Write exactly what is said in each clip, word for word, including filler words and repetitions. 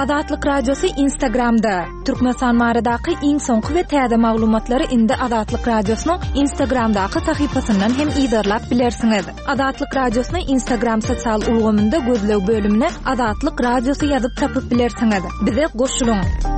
Adatlyk radiosu Instagramda. Türkmenistan maradaky iň soňky we täze maglumatlary indi Adatlyk radiosynyň Instagramdaky sahypasyndan hem izarlap bilersiňiz. Adatlyk radiosyny Instagram sosial ulgamynda gözlew bölümine Adatlyk radiosu ýazyp tapyp bilersiňiz. Bize goşulyň.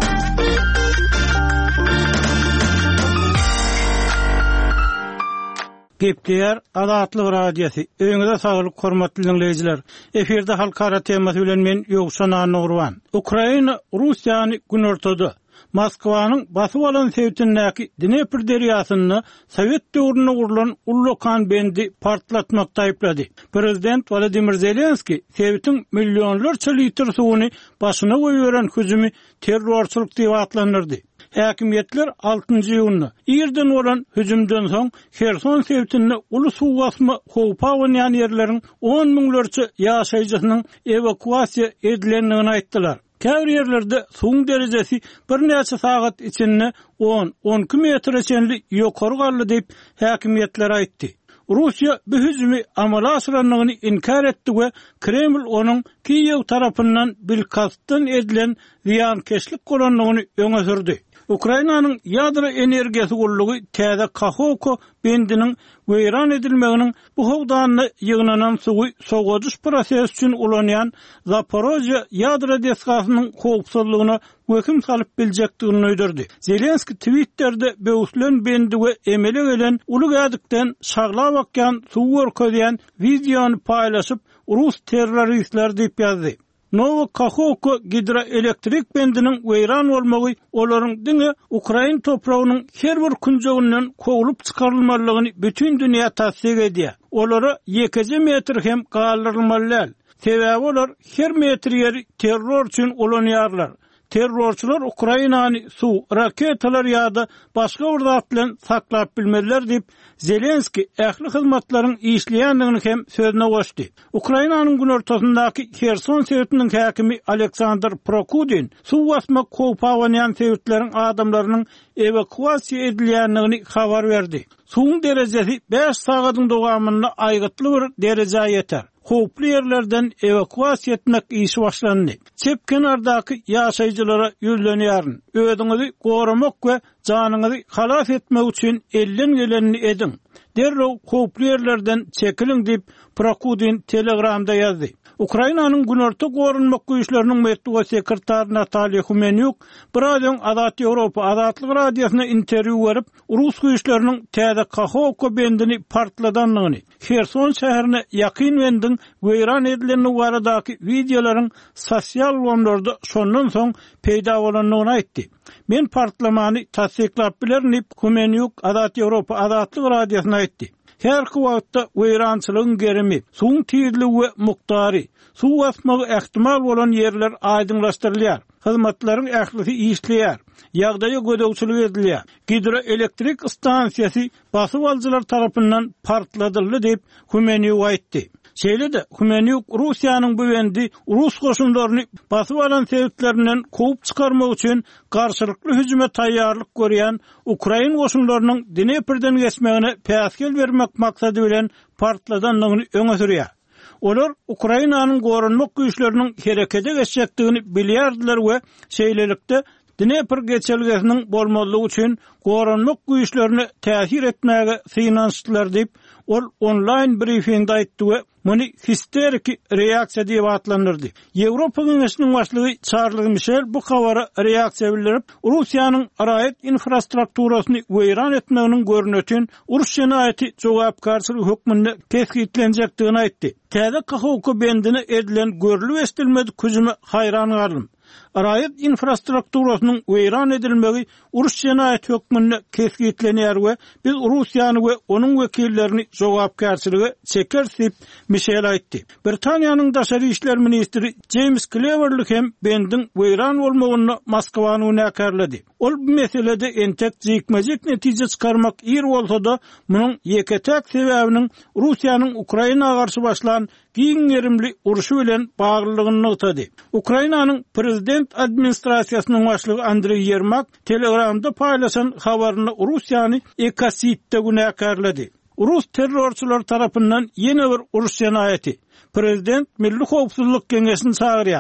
Gepler Adatlyk radiosu. Öňüňizde saglyk hormatly dinleýijiler. Eferde halkara temasy bilen men Ýogşan Anurwan. Ukraina Russiýany günortada Moskwanyň basyp alan sebäpindäki Dnepr derýasyny Sowet döwründe gurulan Ullokan bendi partlatmakda aýplady. Prezident Volodymyr Zelenski sebäpin millionlarça litr suwuny başyna goýuran hüjümi terrorçylyk diýip atlandyrdy. Häkimetler altynjy ýylyny ýerden bolan hüjümden soň Kherson sebäpinde uly suw basma howpa oynýan ýerleriň on miňlerçe ýaşaýjysynyň evakuasiýa edilendigini aýtdylar. Käbir ýerlerde suwuň derejesi bir näçe sagat içinde on on iki metre çenli ýokary galdy diýip häkimetler aýtdy. Russiya bu hüjümi amala aşyranlygyny inkar etdi we Kreml onuň Kiyew tarapyndan bilkasdan edilen ziýankeşlik golanlygyny öňe sürdi. Ukrainanyň ýadro energiýasy gullugy täze Kakhovka bendiniň weýran edilmeginiň bu howdanyny ýygnanan suwy soňgojuş prosesi üçin ulanýan Zaporojye ýadro deskasynyň howpsuzlygyna höküm salyp biljekdigini öýderdi. Zelenski Twitter'de beýuslen bendi we emele gelen uly gadykdan şagla bakýan suw görkezýän wideony paýlaşyp Rus terroristler diýip ýazdy. Novo Kakhovka hidroelektrik bendiniň weýran bolmagy olaryň diňe Ukraina topragynyň her bir künjeginiň kowulyp çykarylmalygyny bütün dünýä tasdik edýär. Olara iki metr hem galdyrylmaly. Sebäbi olar her metr ýeri terror üçin ulanýarlar. Terrorçular Ukrainany suw, raketalar ýa-da başga urdat bilen saklap bilmediler diýip Zelenski ähli hyzmatlaryň işleýändigini hem sözüne goşdy. Ukrainanyň günortasyndaky Kherson şehriniň häkimi Aleksandr Prokudin suw basma howpa oynýan sebäpleriň adamlarynyň evakuasiýa edilýändigini habar berdi. Suwuň derejesi beş sagatyň dowamynda aýgytly bir dereje ýeter. Howply ýerlerden evakuasiýa etmek işi başlandy. Çep kenardaky ýaşaýjylara ýüzlenýäryn, öýüňizi goramak we janyňyzy halas etmek üçin elden geleni edin. Derrew howply ýerlerden çekiliň diýip Prokudin Telegramda ýazdy. Ukrainanyň günorta gorunmak güýçleriniň medeniýet sekretary Natalya Humenyuk Bradyň Adat Ýewropa Adatlyk radiosyna interwýu berip, Rus güýçleriniň täze Kakhovka bendini partladanlygyny, Kherson şäherine ýakyn bendin weýran edilenligi baradaky videolaryň sosial mediýada şondan soň peýda bolanlygyny aýtdy. Men partlamany tasdiklap bilerim diýip Humenyuk Adat Ýewropa Adatlyk radiosyna aýtdy. Her wagtda weýrançylygyň gerimi, suwuň tiyirligi we muktary, suw basmagy ähtimal bolan ýerler aýdynlaşdyrylýar. Hyzmatlaryň ählisi işleýär. Ýagdaýa gödäwçilik edilýär. Hidroelektrik stansiýasy basyp aljylar tarapyndan partladyldy diýip Humenyuk aýtdy. Şeýle-de Humenyuk Russiýanyň bu bendi Rus goşunlaryny basyp alan sebäplerinden kowup çykarmak üçin garşylykly hüjüme taýýarlyk görýän Ukraina goşunlarynyň Dneprden geçmegine päsgel bermek maksady bilen partladanlygyny öňe sürýär. Olar Ukrainanyň gorunmak güýçleriniň herekete geçjekdigini bilýärdiler we şeýlelikde Dnepr geçelgesiniň bolmalygy üçin gorunmak güýçlerini täsir etmäge synanşdylar diýip ol online briefingde aýtdy we muny histerik reaksiýa diýip atlandyrdy. Ýewropa Geňeşiniň başlygy Charles Michel bu habara reaksiýa bildirip, Russiýanyň araýat infrastrukturasyny weýran etmeginiň görnütin uruş jenaýaty jogapkarçylyk hökmünde keskinlenjekdigini aýtdy. Täze Kakhovka bendine edilen görülip estilmedik hüjüme haýran garlym. Araýat infrastrukturasynyň weýran edilmegi uruş jenaýaty hökmünde keskinlenýär we biz Russiýany we onuň wekillerini jogapkarçylyga çekeriz diýip Michel aýtdy. Britaniýanyň daşary işler ministri James Cleverly hem bendin weýran bolmagyny Moskwany näkerledi. Ol bu meselede entek jykmajyk netije çykarmak ýer bolsa-da munyň ýeketek sebäbiniň Russiýanyň Ukrainaga garşy başlan giň yerimli uruşu bilen baglylygyny ýetdi. Ukrainanyň prezident administrasiýasynyň başlygy Andrey Yermak Telegramda paýlaşan habaryny Russiýany ekositde günäkerledi. Rus terrorçular tarapyndan ýene bir uruş jenaýaty. Prezident Milli Howpsuzlyk Geňeşini çagyrýar.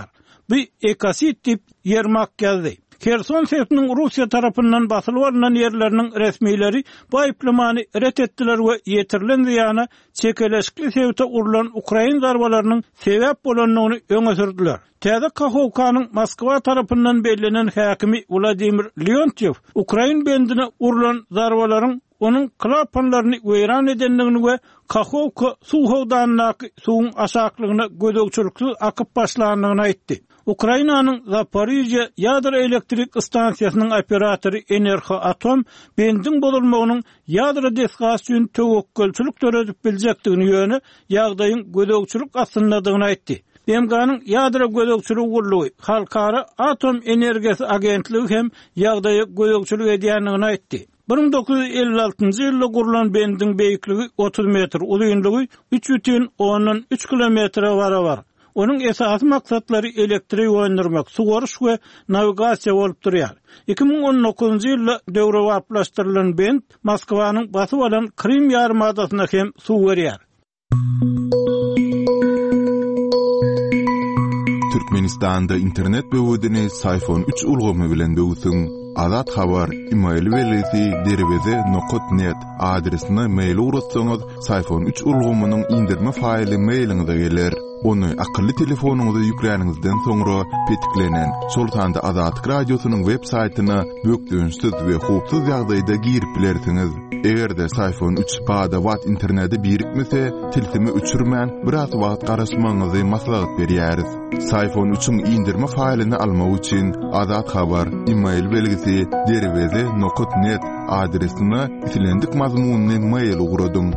bir ekasit tip yermak geldi. Kherson şehrinin Rusya tarafından basılıp alınan yerlerinin resmileri bu ayıplamanı ret ettiler ve yetirilen ziyana çekeleşikli sebepte urulan Ukrayna zarbalarının sebep bolanlığını öňe sürdüler. Täze Kakhovkanyň Moskwa tarapyndan belirlenen häkimi Vladimir Leontyev, Ukrayna bendine urulan zarbaların onun klapanlaryny weýran edenligini we Kakhovka suw howdanyny suwun aşaklygyna gödökçülükli akyp başlandygyny aýtdy. Ukraynanyň Zaporizhye ýadro elektrik stansiýasynyň operatory Enerho Atom bendin bolmagynyň ýadro desgasyon töwekkülçilik törezip biljekdigini ýöne ýagdaýyň gödökçülük asynladygyny aýtdy. B M G'nyň ýadro gödökçülük gurulugy Halkara Atom Energiýasy Agentligi hem ýagdaýy gödökçülük edýänligini aýtdy. bir bin dokuz yüz elli altıncı ýylda gurulan bendin beýikligi otuz metr, ulyňlygy üç бүтүn ondan üç kilometre bara bar. Onun esasy maksatlary elektrik öňdürmek, sugorış we navigasiýa bolup durýar. iki bin on dokuzunçy ýylda döwre waplaşdyrylan bend Moskwanyň basyp alan Krim ýarymadasyna hem suw berýär. Türkmenistanda internet böwüdini Sayfon üç ulgamy bilen böwüsüň. Azat habar email welesi derweze nokta net adresine mail urutsaňyz Sayfon üç ulgamynyň indirme faýly mailiňize geler. Onu akıllı telefonuňyza ýüklenýäningizden soňra petiklenen Sultanda Azat radiosynyň web saýtyna bökdüňsiz we hupsuz ýagdaýda girip bilersiňiz. Egerde Sayfon üç bada wat interneti birikmese, tilsimi öçürmän biraz wagt garaşmaňyzy maslahat berýäris. Sayfon üçüň indirme faýlyny almak üçin Azat habar email belgisi derweze nokta net adresine itilendik mazmunyny mail ugrudum.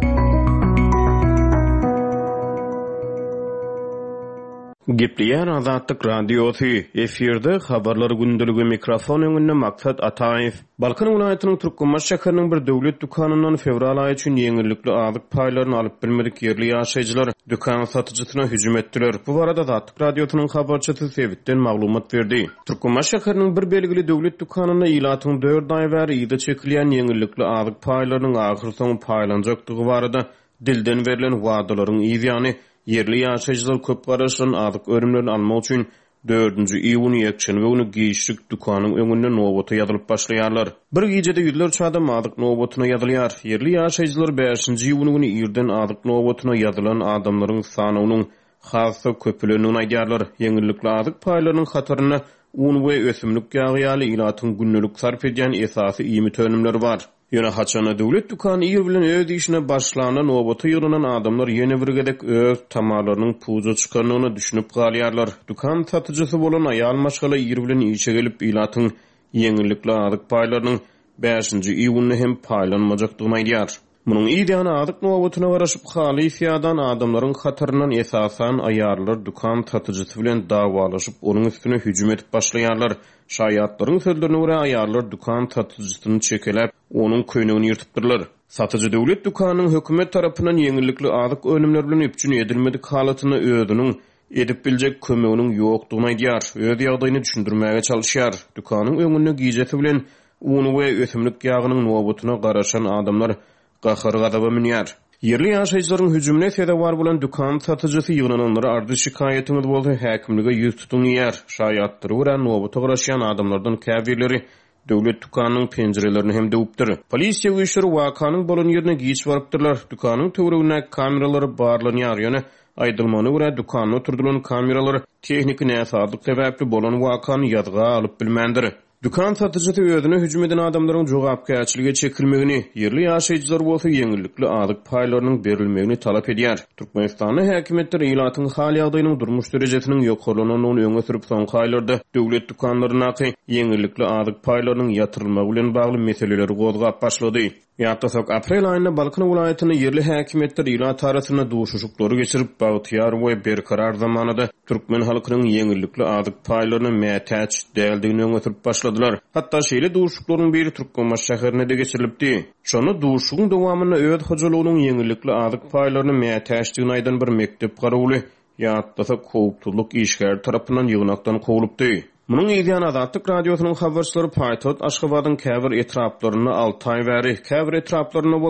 Gepleýän Azatlyk radiosy efirde habarlary gündeligi mikrofon öňünde Maksat Ataýew. Balkan welaýatynyň Türkmenbaş şäheriniň bir döwlet dukanyndan fevral aýy üçin ýeňillikli azyk paýlaryny alyp bilmedik ýerli ýaşaýjylar dukan satyjysyna hüjüm etdiler. Bu barada Azatlyk radiosynyň habarçysy Sebitden maglumat berdi. Türkmenbaş şäheriniň bir belgili döwlet dukanyna ýylatyň dört aý bäri ýyda çekilýän ýeňillikli azyk paýlarynyň ahyr soň paýlanjakdygy barada dilden berilen wagdalaryň ýygyany yerli ýaşaýjylar köp garaşan azyk örümlerini almak üçin dördünji iýun ýekşen we ony giýişlik dukanyň öňünde nowbata ýadylyp başlaýarlar. Bir gecede ýüzlerçe adam azyk nowbatyna ýadylýar. Yerli ýaşaýjylar beşinji iýun güni ýerden azyk nowbatyna ýadylan adamlaryň sanynyň hasy köpülenini aýdýarlar. Ýeňillikli azyk paýlarynyň hataryna un we ösümlik ýagy ýalyň günnelik sarf edýän esasy iými tönümleri bar. Ýöne haçana döwlet dukany ýer bilen öz işine başlanan nowbaty ýygynan adamlar ýene bir gedek öz tamalarynyň puza çykanlygyny düşünüp galýarlar. Dukan satyjysy bolan aýal maşgala ýer bilen işe gelip ýylatyň ýeňillikli azyk paýlarynyň beşinji iýuny hem paýlanmajakdygyny aýdýar. Munyň ýa-da azyk nowbatyna garaşyp haly fiýadan adamlaryň hataryndan esasan aýarlar dukan satyjysy bilen dawalaşyp onuň üstüne hüjüm edip başlaýarlar. Şaýatlaryň sözlerine görä aýarlar dukan satyjysyny çekelep onuň köýnegini ýyrtypdyrlar. Satyjy döwlet dukanynyň hökümet tarapyndan ýeňillikli azyk önümler bilen üpçün edilmedik halatyny özüniň edip biljek kömeginiň ýokdugyny aýdýar. Öz ýagdaýyny düşündirmäge çalışýar. Dukanyň öňünde giýjesi bilen un we ösümlik ýagynyň nowbatyna garaşan adamlar gahar gadaba minýär. Yerli ýaşaýjylaryň hüjümine sebäp bolan dukan satyjysy ýygnananlara ardy şikaýetiniz bolsa häkimlige ýüz tutunýar. Şaýatlary bilen nowbata garaşan adamlardan käbirleri döwlet dukanynyň penjerelerini hem döwüpdir. Polisiýa güýçleri wakanyň bolan ýerine giýiş barypdyrlar. Dukanyň töweregine kameralary barlanýar ýöne aýdylmany görä dukanyny oturdulan kameralar tehnik näsaatlyk sebäpli bolan wakany ýadga alyp bilmendir. Dukan satyjysy özüne hüjüm eden adamlaryň jogapkärçilige çekilmegini, yerli ýaşaýjylar bolsa ýeňillikli azyk paýlarynyň berilmegini talap edýär. Türkmenistanyň häkimetleri ýylatyň hal ýagdaýynyň durmuş derejesiniň ýokarlanyny öňe sürüp soňky aýlarda döwlet dukanlaryna ýeňillikli azyk paýlarynyň ýatyrylmagy bilen bagly meseleleri gozgap başlady. Ýa-da aprel aýynda Balkan welaýatyny yerli häkimetleri ýylat arasyna duşuşuklary geçirip bagtyar we berkarar zamanada türkmen halkynyň ýeňillikli azyk paýlaryny mätäç däldigini öňe sürüp başladylar. Hatda şeýle duşuklaryň biri Türkmenbaş şäherine de geçirilipdi. Şonu duşugyň dowamyny öz hojalygynyň ýeňillikli azyk paýlaryny mätäçdigini aýdan bir mektep garawaly ýa-da kowptuluk işgär tarapyndan ýygnakdan kowulupdy. Munyň ýa-da Azatlyk radiosynyň habarçylary Paýtot Aşgabatyň käbir etraplaryny altı aý bäri, käbir etraplaryny bolsa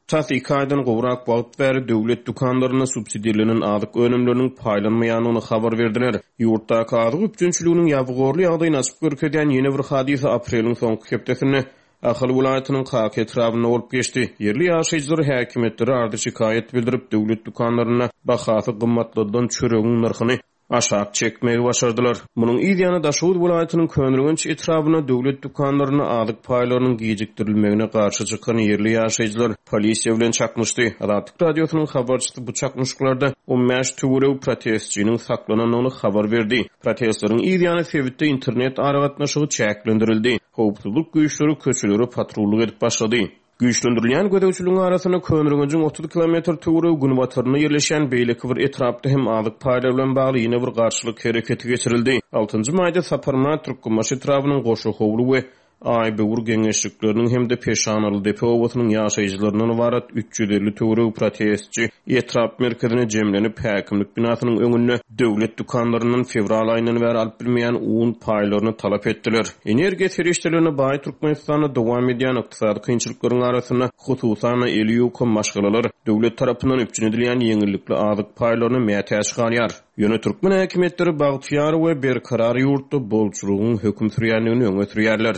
Tas iki aydan gowrak wagt bäri döwlet dukanlaryna subsidiýalanyň azyk önümleriniň paýlanmaýanyny habar berdiler. Ýurtdaky azyk üçünçülüğiniň ýabgorly ýagdaýyny açyp görkezýän ýene bir hadisa apreliň soňky hepdesinde Ahal vilayatynyň Kak etrabyna bolup geçdi. Yerli ýaşaýjylar häkimetleri ardy şikayet bildirip döwlet dukanlaryna bahasy gymmatlardan çöregiň narhyny aşağı çekmegi başardylar. Munyň ýa-da Daşowut vilayatynyň Könürgenç etrabyna döwlet dukanlaryna azyk paýlarynyň gijikdirilmegine garşy çykan yerli ýaşaýjylar polisiýa bilen çakmışdy. Azatlyk radiosynyň habarçysy bu çakmışyklarda on beş töwerew protestçiniň saklananyny habar berdi. Protestlaryň ýa-da sebäpde internet aragatnaşygy çäklendirildi. Howpsuzlyk güýçleri köçeleri patrullyk edip başlady. Güýçlendirilýän gödäwçiligiň arasyna Könürgençiň otuz kilometr töwerew gün batyryna ýerleşen beýleki bir etrapda hem azyk paýlar bilen bagly ýene bir garşylyk hereketi geçirildi. altynjy maýda Saparma Türkmenmaş etrabynyň goşu howlu we Aýby ur geňeşlikleriniň hem de peşanaly depe owatynyň ýaşaýjylarynyň warat üç yüz elli töwerew protestçi etrap merkezine jemlenip häkimlik binasynyň öňünde döwlet dukanlarynyň fevral aýyndan bäri alyp bilmeýän un paýlaryny talap etdiler. Energiýa serişçilerine baý Türkmenistanda dowam edýän ykdysady kynçylyklaryň arasyna hususan elýük maşgalalar döwlet tarapyndan üpjün edilýän ýeňillikli azyk paýlaryny mätäş galýar. Ýöne Türkmen häkimetleri bagtyýar we berkarar ýurtda bolçulugyň höküm sürýänligini öňe sürýärler.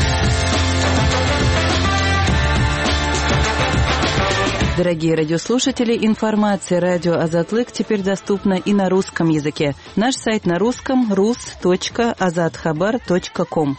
Дорогие радиослушатели, информация радио «Азатлык» теперь доступна и на русском языке. Наш сайт на русском — рус точка азатхабар точка ком.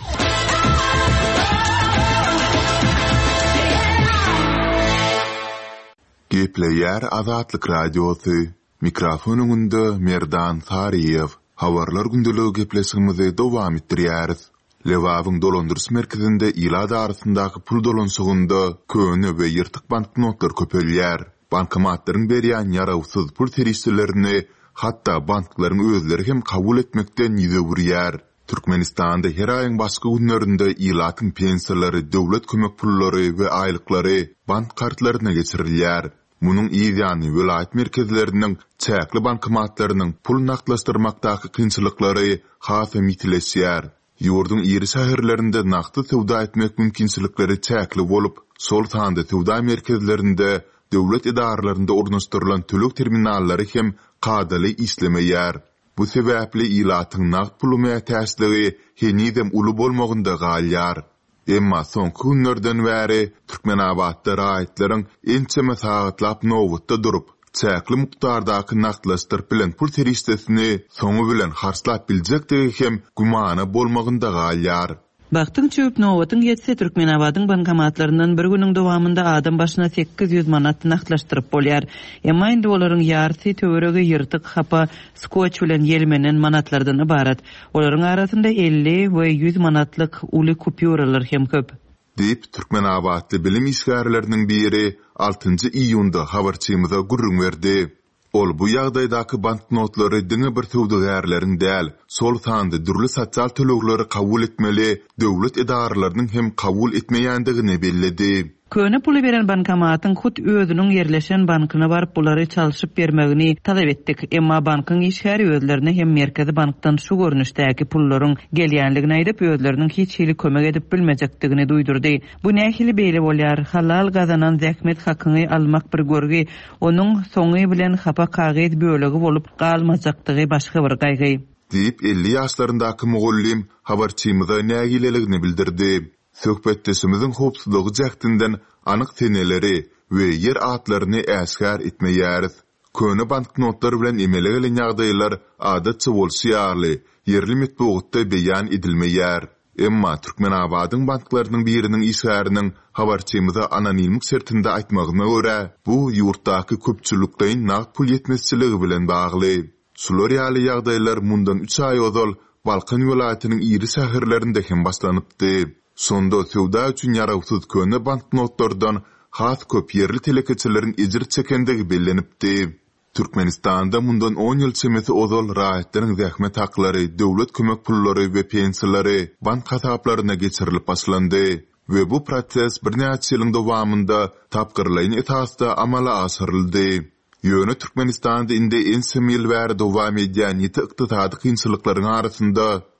Gepleýär Azatlyk radiosy. Mikrofonunda Merdan Sariýew. Habarlar gündüligi gepleşigimizi dowam etdirýäris. Lewawyň dolandyrys merkezinde ýylar arasyndaky pul dolansygynda köne we ýyrtyk banknotlar köpelýär. Bankomatlaryň berýän ýarawsyz pul terişçilerini hatda banklaryň özleri hem kabul etmekden ýüze burýar. Türkmenistanda her aýyň başga günlerinde ýylatyň pensiýalary, döwlet kömek pullary we aýlyklary bank kartlaryna geçirilýär. Munyň ýa-da vilayat merkezleriniň çäkli bankomatlarynyň pul naklaşdyrmakdaky kynçylyklary hasy mitleşýär. Ýurdun ýeri şäherlerinde naqdy sowda etmek mümkinçilikleri çäkli bolup, sol sanda sowda merkezlerinde döwlet idarlarynda ornaşdyrylan tölek terminallary hem qadaly işlemeýär. Bu sebäpli ýylatyň naqd pulu mätäçligi henidem uly bolmagynda galýar. Emma soňky günlerden bäri Türkmenabadda raýatlaryň ençeme sagatlap nowatda durup, çäkli mukdardaky naqdlaşdyryp bilen pul terişdesini soňu bilen harslap biljekdigi hem gumana bolmagynda galýar. Bagtyň çöp nowatyň ýetse Türkmenabadyň bankomatlaryndan bir güniň dowamında adam başyna sekiz ýüz manat naqdlaşdyryp bolýar. Emma indi olaryň ýarysy töweregi ýyrtyk hapa skoç bilen ýelmenen manatlardan ibarat. Olaryň arasynda elli we ýüz manatlyk uly kupýuralar hem köp. Deyip Türkmenabadly bilim işgärleriniň biri altynjy iýunda habarçymyza gurrun berdi. Ol bu ýagdaýdaky banknotlary diňe bir töwdegärleriň däl, sol sanda dürli sosial töleklери kabul etmeli, döwlet idaralarynyň hem kabul etmeýändigini belledi. Köne pulu beren bankomatyň hut özüniň ýerleşen bankyna baryp bulary çalyşyp bermegini talap etdik. Emma bankyň işgäri özlerini hem merkezi bankdan şu görnüşdäki pullaryň gelýänligini aýdyp özleriniň hiç hili kömek edip bilmejekdigini duýdurdy. Bu nähili beýle bolýar? Halal gazanan zähmet hakyny almak bir görgi, onuň soňy bilen hapa kagyd bölegi bolup galmajakdygy başga bir gaýgy. Deyip elli ýaşlaryndaky mugullim habarçymyza nägileligini bildirdi. Söhbetdeşimizin hopsuzluğu jahtinden anyk seneleri we yer atlaryny äsgär etmeýäris. Köne banknotlar bilen emele gelen ýagdaýlar adatça bolýarly, yerli metbuatda beýan edilmeýär. Emma Türkmenabadyň banklarynyň biriniň işgäriniň habarçymyza anonimlik sertinde aýtmagyna görä, bu ýurtdaky köpçülikden naqd pul ýetmezçiligi bilen bagly. Şular ýaly ýagdaýlar mundan üç ay ozal Balkan vilayatynyň iri şäherlerinde hem başlanypdy. Sonda sowda üçin ýarawsyz köne banknotlardan has köp yerli telekeçilerin ejir çekendigi bellenipdi. Türkmenistanda mundan on ýyl çemesi ozal raýatlaryň zähmet haklary, döwlet kömek pullary we pensiýalary bank hasaplaryna geçirilip başlandy we bu proses bir näçe ýylyň dowamında tapgyrlyň esasda amala asyryldy. Ýöne Türkmenistanda indi ensemil bäri dowam edýän ýeti ykdysady kynçylyklaryň arasynda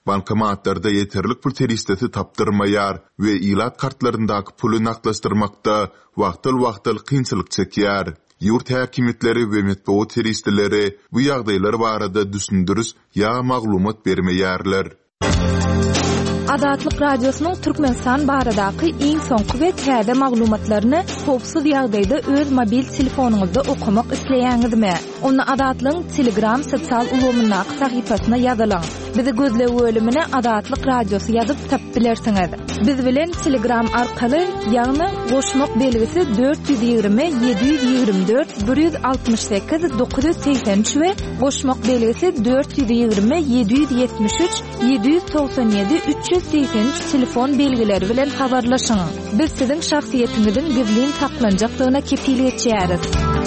bankomatlarda yeterlik pul teristesi taptırmayar ve ilat kartlarındaki pulu naklaştırmakta wagtal-wagtal kynçylyk çekýär. Yurt häkimetleri we metbuat teristileri bu ýagdaýlar barada düşündürüs ya maglumat bermeýärler. Adatlyk radiosynyň Türkmenistan baradaky iň soňky we täze maglumatlaryny howpsuz ýagdaýda öz mobil telefonuňyzda okumak isleýäňizmi? Onu Adatlyň Telegram sosial ulgamyna sahypasyna ýazylaň. Bizi gözle bölümine Adatlyk Radiosy ýazyp tap bilersiňiz. Biz bilen Telegram arkaly ýagny goşmak belgisi dört yüz ýygrimi yedi yüz ýygrimi dört bir yüz altymyş sekiz dokuz yüz seksen üç we goşmak belgisi dört yüz ýygrimi yedi yüz ýetmiş üç yedi yüz toksan ýedi üç yüz seksen üç telefon belgileri bilen habarlaşyň. Biz siziň şahsiýetiňizin gizlin saklanjaklygyna kepillik etýäris.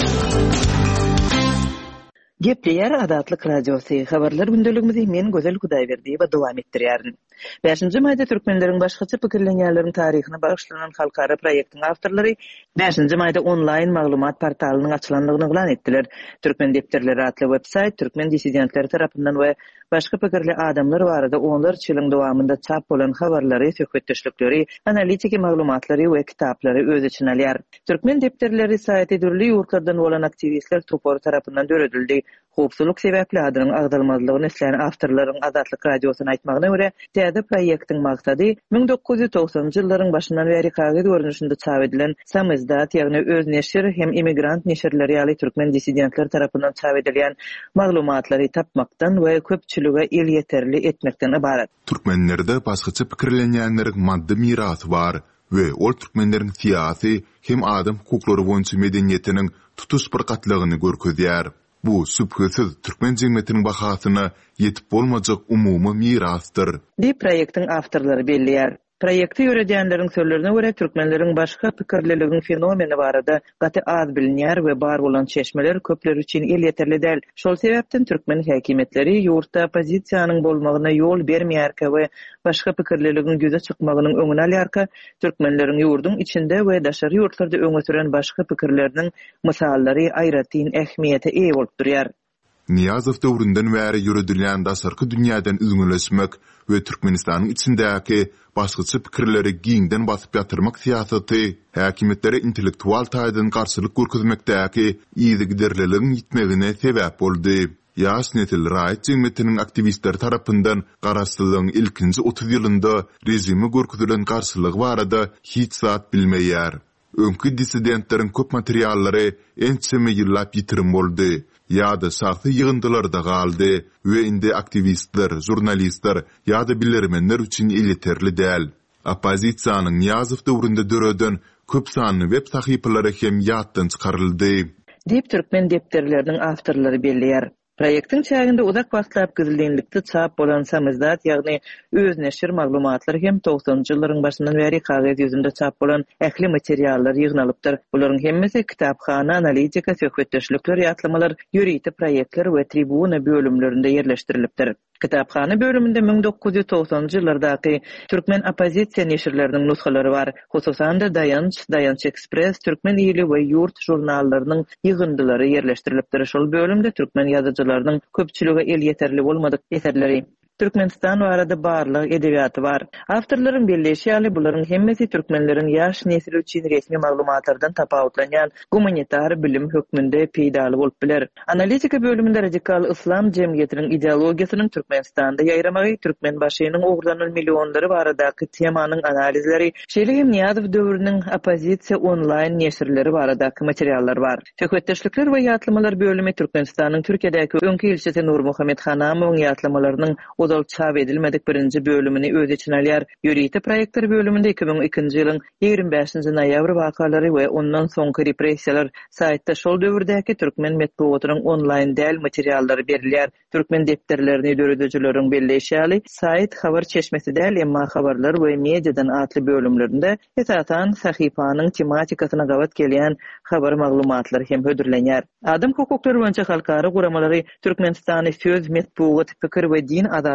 Gepleyer Adatlyk Radiosy habarlar gündeligimizi men Gözel Hudaýberdi we dowam etdirýärin. beşinji maýda türkmenleriň başgaça pikirlenýärleriň taryhyna bagyşlanan halkara proýektiň awtorlary beşinji maýda onlaýn maglumat portalynyň açylanlygyny elan etdiler. Türkmen depterleri adly websayt türkmen dissidentleri tarapyndan we başga pikirli adamlar barada onlar ýylyň dowamında çap bolan habarlary, söhbetdeşlikleri, analitiki maglumatlary we kitaplary öz içine alýar. Türkmen depterleri saýaty dürli ýurtlardan bolan aktivistler topary tarapyndan döredildi. Howpsuzlyk sebäpli adynyň agdalmazlygyny isleýän awtorlaryň Adatlyk Radiosyna aýtmagyna görä, täze proýektiň maksady bin dokuz yüz toksanjy ýyllaryň başyndan beri kagyd görnüşinde çap edilen samizdat, ýagny öz neşir hem immigrant neşirleri ýaly türkmen dissidentler tarapyndan çap edilen maglumatlary tapmakdan we köpçülüge il ýeterli etmekden ibaret. Türkmenlerde başgaça pikirlenýänleriň maddi mirasy bar we ol türkmenleriň siýasy hem adam hukuklary boýunça medeniýetiniň tutuş bir gatlygyny görkezýär. Bu sübhesiz türkmen jemgyýetiniň bahasyna ýetip bolmajak umumy mirasdyr. Bu proýektiň awtorlary belliýär. Proýekti ýöredýänleriň sözlerine görä türkmenleriň başga pikirliligiň fenomeni barada gaty az bilinýär we bar bolan çeşmeler köpler üçin el ýeterli däl. Şol sebäpden türkmen häkimetleri ýurtda opozisiýanyň bolmagyna ýol bermeýärkä we başga pikirliligiň göze çykmagynyň öňüne alýarka türkmenleriň ýurdun içinde we daşary ýurtlarda öňe süren başga pikirleriniň mysallary aýratyn ähmiýeti eýe bolup durýar. Niyazow döwründen bäri ýüredilen daşarky dünýäden üzgünleşmek we Türkmenistanyň içindäki başgaça pikirleri giňden basyp ýatyrmak siýasaty häkimetlere intellektual taýdan garşylyk görkezmekdäki ýygyderliligiň ýitmegine sebäp boldy. Ýaş nesil raýat jemgyýetiniň aktivistleri tarapyndan garaşsylygyň ilkinji otuz ýylynda rejimi görkezilen garşylygy barada hiç zat bilmeýär. Öňkü dissidentleriň köp materiallary ençeme ýyllap ýitirim boldy. Ýa-da saxta ýygyndylarda galdy we indi aktivistler, jurnalistler ýa-da bilermenler üçin ýeterli däl. Opozisiýanyň Niyazow döwründe döreden köp sanly web sahypalary hem ýatdan çykaryldy. Dip türkmen depterleriniň awtorlary belliýär. Proýektiň çäginde uzak wagtlap gizlenlikde çap bolan samizdat, ýagny öz neşir maglumatlary hem toksanjy ýyllaryň başyndan beri kagyd ýüzünde çap bolan ähli materiallar ýygnalypdyr. Bularyň hemmesi kitapxana, analitika, söhbetdeşlikler, ýatlamalar, ýürüýti proýektler we tribuna bölümlerinde ýerleşdirilipdir. Kitapxana bölümünde bin dokuz yüz toksanjy ýyllardaky türkmen opozisiýa neşirleriniň nuskalary bar. Hususan da Dayanç, Dayanç Express, Türkmen ýyly we ýurt jurnallarynyň ýygındylary ýerleşdirilipdir. Şol bölümde türkmen ýazyjylarynyň köpçüligi el ýeterli bolmadyk eserleri. Türkmenistan barada barlyk edebiýaty bar. Awtorlaryň belleşýäli bularyň hemmesi türkmenleriň ýaş nesil üçin resmi maglumatlardan tapawutlanýan humanitar bilim hökmünde peýdaly bolup biler. Analitika bölümünde radikal islam jemgyýetiniň ideologiýasynyň Türkmenistanda ýaýramagy, türkmen başynyň ogurlanan millionlary baradaky temanyň analizleri, şeýle hem Niyazow döwrüniň opozisiýa onlaýn neşirleri baradaky materiallar bar. Söhbetdeşlikler we ýatlamalar bölümi Türkmenistanyň Türkiýedäki öňki elçisi Nur Muhammed Hanamowyň ýatlamalarının odal çap edilmedik birinci bölümini öz içine alýar. Ýürüýti proýektler bölümünde iki bin ikinji ýylyň ýigirmi beşinji noýabr wakalary we ondan soňky repressiýalar saýtda şol döwürdäki türkmen metbuatynyň onlaýn däl materiallary berilýär. Türkmen depterlerini döredejileriň belleşýäli saýt habar çeşmesi däl, emma habarlar we mediadan atly bölümlerinde esatan sahypanyň tematikasyna gawat gelýän habar maglumatlary hem hödürlenýär. Adam hukuklary boýunça halkara guramalary Türkmenistany söz, metbuat, pikir we din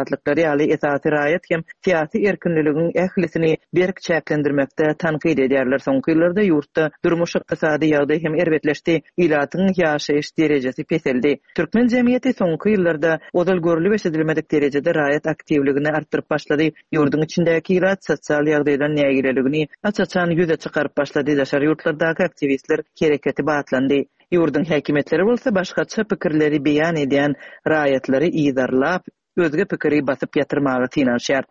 azadlıkları ýaly esasy raýat hem siyasi erkinliginiň ählisini berk çäklendirmekde tanqid edýärler. Soňky ýyllarda ýurtda durmuş ykdysady ýagdaý hem erbetleşdi, ýylatyň ýaşaýyş derejesi peseldi. Türkmen jemgyýeti soňky ýyllarda odal görülip eşidilmedik derejede raýat aktivligini artdyryp başlady. Ýurdun içindäki ýylat sosial ýagdaýdan nägireligini açaçan ýüze çykaryp başlady. Daşary ýurtlardaky aktivistler hereketi batlandy. Ýurdun häkimetleri bolsa başgaça pikirleri beýan edýän raýatlary ýydarlap, özge pikiri basyp ýatyrmagy tinanşýar.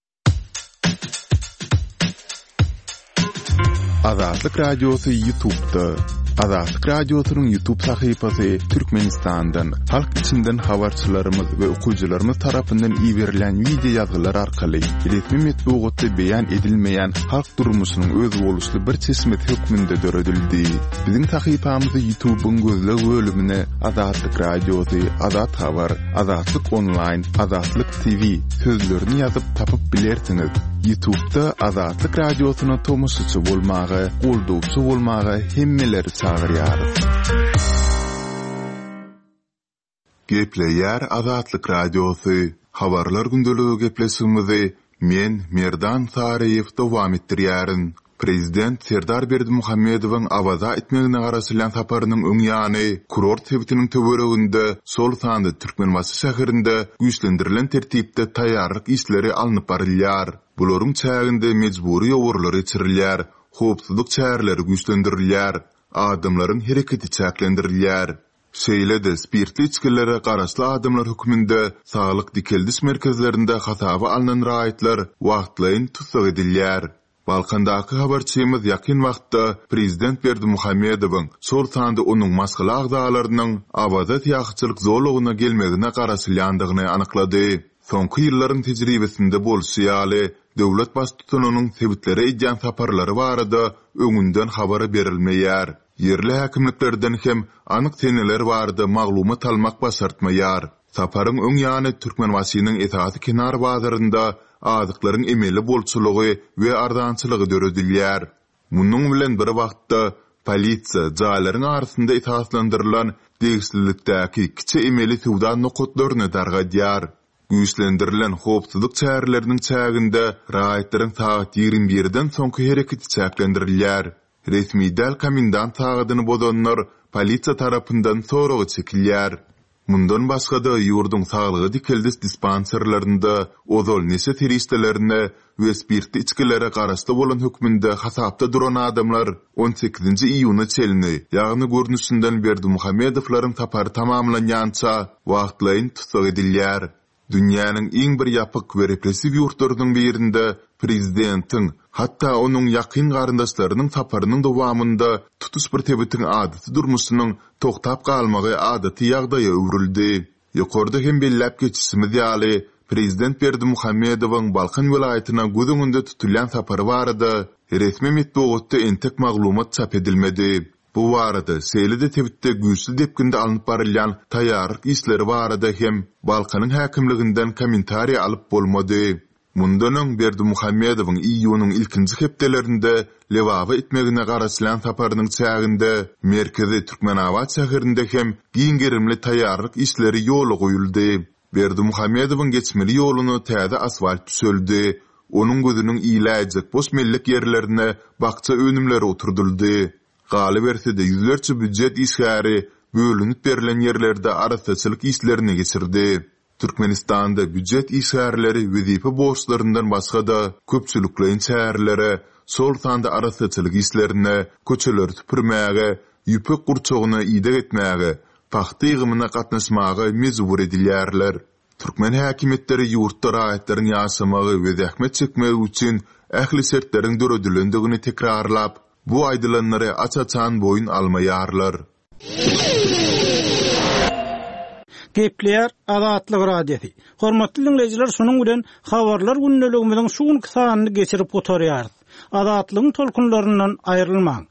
Azatlyk Radiosu YouTube'da. Azatlyk Radiosu'nun YouTube sahypasy Türkmenistan'dan, halk içinden habarçylarymyz we okuyjylarymyz tarapyndan iýerilen video ýazgylar arkaly resmi metbuatda beýan edilmeýän halk durmuşynyň öz boluşly bir çeşmet hökmünde döredildi. Biziň sahypamyzy YouTube'un gözle bölümine Azatlyk Radiosu, Azat Habar, Azatlyk Online, Azatlyk T V sözlerini ýazyp tapyp bilersiňiz. YouTube'da Azatlyk Radiosu'na tomusçy bolmagy, goldowçy bolmagy hemmeleri çağırýar. Gepleýär Azatlyk Radiosu. Habarlar gündöligi gepleşigimizi men Merdan Sarayew dowam etdirýärin. Prezident Serdar Berdimuhammedowyň awaza etmegine garaşylan saparynyň öň ýany kurort sebitiniň töwereginde sol sandy Türkmenbaşy şäherinde güýçlendirilen tertipde taýýarlyk işleri alınıp barylýar. Bularyň çäginde mejburi ýogurlary içirilýär, howpsuzlyk çäherleri güýçlendirilýär, adamlaryň hereketi çäklendirilýär. Şeýlede spirtli içkilere garaşly adamlar hökmünde saglyk dikeldiş merkezlerinde hasaba alynan raýatlar wagtlaýyn tutsak edilýär. Balkandaky habarçymyz ýakyn wagtda Prezident Berdimuhammedowyň sol sandy onuň maskala agdalarynyň awaza ýagçylyk zorlugyna gelmegine garaşylýandygyny anyklady. Soňky ýyllaryň tejribesinde bolşy ýaly döwlet baştutunynyň sebitleri edýän saparlary barada öňünden habar berilmeýär. Yerli häkimliklerden hem anyk seneler barada maglumat almak başartmaýar. Saparyň öň ýany Türkmenbaşynyň esasy kenar bazarynda adyklaryň emeli bolçulugy we ardançylygy döredilýär. Munyň bilen bir wagtda polisiýa jaýlaryň arasynda esaslandyrylan degislikdäki kiçi emeli suwda nokotlaryny dargadýar. Güýçlendirilen howpsuzlyk çäherleriniň çäginde raýatlaryň saat ýigirme birden soňky hereketi çäklendirilýär. Resmi däl komendant sagadyny bozanlar polisiýa tarapyndan soragy çekilýär. Mundan başga da ýurdun saglygy dikeldiş dispanserlerinde ozol nese teristlerine we spirtli içkilere garaşly bolan hökmünde hasapda duran adamlar on sekizinji iýuny çelini, ýagny görnüşinden Berdimuhammedowlaryň tapary tamamlanýança wagtlaýyn tutsak edilýär. Dünýäniň iň bir ýapyk we repressiw ýurtlarynyň birinde prezidentiň, hatta onuň ýakyn garyndaşlarynyň taparynyň dowamında tutuş bir tebitiň adaty durmuşynyň toktap galmagy adaty ýagdaýa öwrüldi. Ýokarda hem belläp geçişimiz ýaly Prezident Berdimuhammedowyň Balkan welaýatyna gözüňünde tutulýan sapary barada resmi metbuatda entek maglumat çap edilmedi. Bu barada seýlede tebitde güýçli depkinde alınıp barylýan taýýarlyk işleri barada hem Balkanyň häkimliginden kommentariýa alyp bolmady. Mundanyň Berdimuhammedowyň iýunyň ilkinji hepdelerinde lewaba etmegine garaşylan saparynyň çäginde merkezi Türkmenabad şäherinde hem giňgerimli taýýarlyk işleri ýola goýuldy. Berdimuhammedowyň geçmeli ýoluny täze asfalt düşeldi. Onuň gözüniň iýläjek boş mellik ýerlerine bakça önümleri oturduldy. Galy bersede yüzlerçe büdjet işgäri bölünip berilen ýerlerde araççylyk işlerini geçirdi. Türkmenistanda büdjet işgärleri wezipe borçlaryndan başga da köpçüliklerin şäherlere, sol sandy araççylyk işlerine, köçeler tüpürmäge, ýüpek gurçagyna ýydak etmäge, paxta ýygymyna gatnaşmagy mejbur edilýärler. Türkmen häkimetleri ýurtda raýatlaryň ýaşamagy we zähmet çekmegi üçin ähli sertleriň döredilendigini tekrarlap, bu aýdylanlary açaçan boyun almaýarlar. Gepleýär Azatlyk Radiosu. Hormatly dinleýijiler, şonuň bilen habarlar gündeligimiziň şu sanyny geçirip oturýarys. Azatlygyň tolkunlaryndan aýrylmaň.